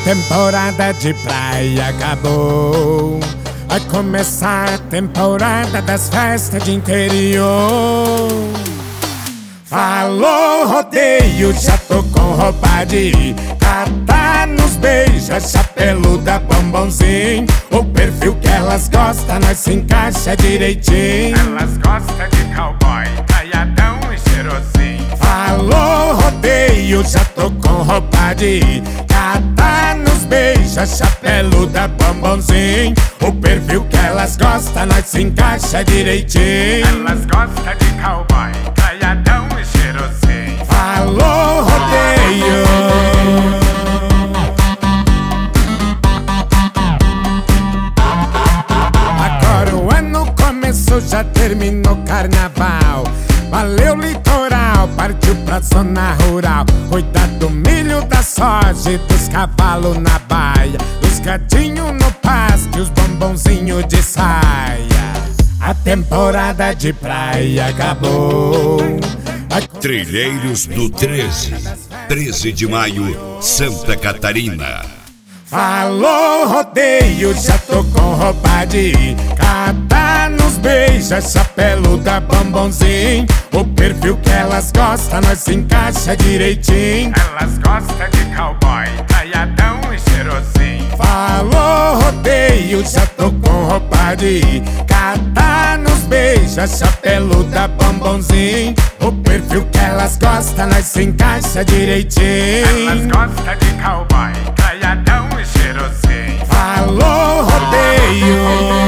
Temporada de praia acabou. Vai começar a temporada das festas de interior. Falou rodeio, já tô com roupa de ir. Catar nos beija, chapeluda, bombonzinho. O perfil que elas gostam, nós se encaixa direitinho. Elas gostam de cowboy, caiadão e cheirosinho. Falou rodeio, já tô com roupa de ir. Catar nos beija, chapeluda, bombonzinho. O perfil que elas gostam, nós se encaixa direitinho. Elas gostam de cowboy, caiadão e cheirosinho. Falou rodeio. Agora o ano começou, já terminou carnaval. Valeu litoral, partiu pra zona rural. Cuidar do milho, da soja e dos cavalos na baia. Os gatinhos no pasto e os bombonzinhos de saia. A temporada de praia acabou. Trilheiros do 13 de maio, Santa Catarina. Falou rodeio, já tô com roupa de ir. Catar nos beija, chapeluda, bombonzinho. O perfil que elas gostam, nós se encaixa direitinho. Elas gostam de cowboy, caiadão e cheirosinho. Falou rodeio, já tô com roupa de ir. Catar nos beija, chapeluda, bombonzinho. O perfil que elas gostam, nós se encaixa direitinho. Elas gostam de cowboy, caiadão e cheirosinho. Falou rodeio.